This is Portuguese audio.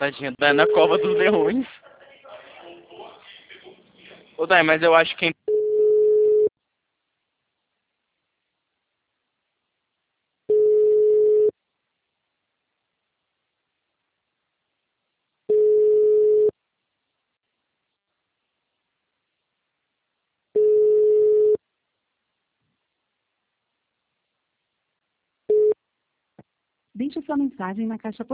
Tadinha, tá na cova dos leões. Ô, Dai, mas eu acho que... Deixe sua mensagem na caixa